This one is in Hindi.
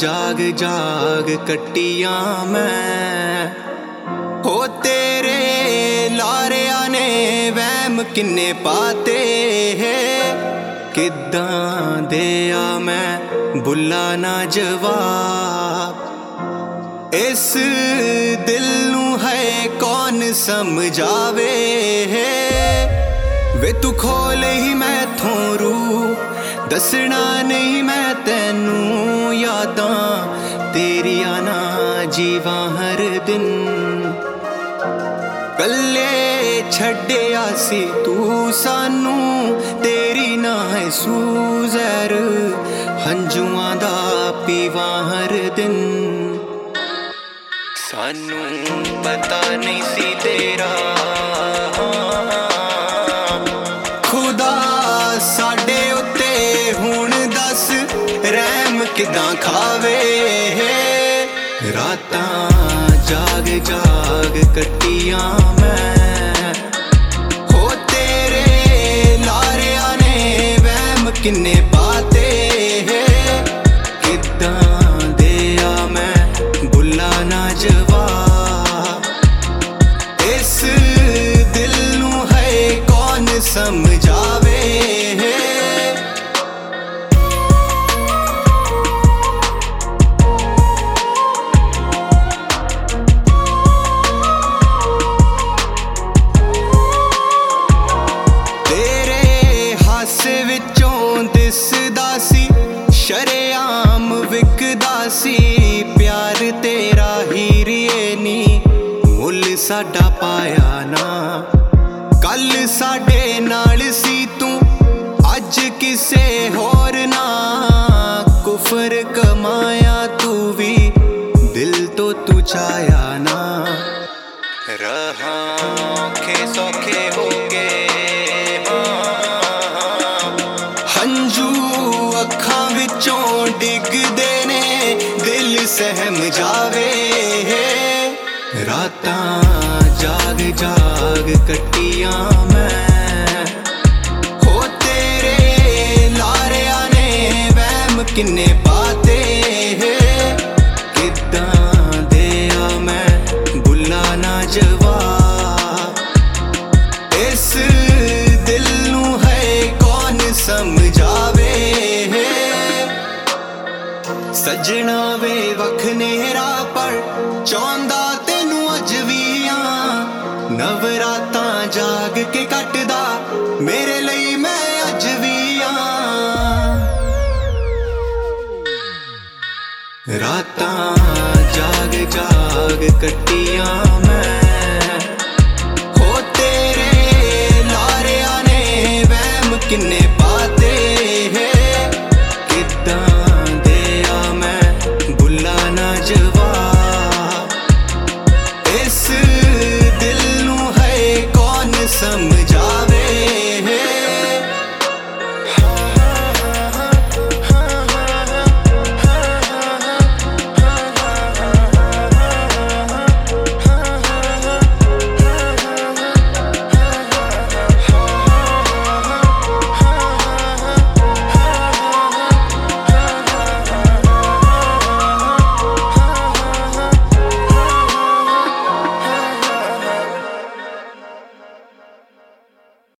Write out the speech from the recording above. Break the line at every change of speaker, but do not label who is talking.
जाग जाग कट्टियां मैं हो तेरे लारिया ने वहम किन्ने पाते है किद्दां देया मैं बुला ना जवाब इस दिल नू है कौन समझावे है वे तू खोल ही मैं थोरू दसना नहीं मैं तैनू यादां तेरिया ना जीवा हर दिन कल्ले छड्डिया सी तू सानू तेरी ना है सूज़र हंजुआं दा पीवा हर दिन सानू पता नहीं सी तेरा खुदा साडे उत्ते हुण दस रहम किदां खावे रातां जाग जाग कट्टियां मैं हो तेरे लारिया ने वहम किन्ने पाते किदां देया मैं बुला ना जवाब इस दिल नू है कौन समझावे शरेआम विकदा सी प्यार तेरा हीरिए नी मुल साडा पाया ना कल साडे नाल सी तू अज किसे होर ना कुफर कमाया तू भी दिल तो तू चाया ना रहा औखे सौखे हो गए हंजू अखां विचों डिगदे ने दिल सहम जावे रातां जाग जाग कट्टियां मैं हो तेरे लारिया ने वहम किन्ने पाते किदां देया मैं बुला ना जवाब इस दिल नू है कौन समझावे सजना वे वख नेरा पर चांदा तेनू अज भी नवरातां जाग के कटदा मेरे लिए मैं अज भी रातां जाग जाग कट्टियां मैं हो तेरे लारिया ने वहम किन्ने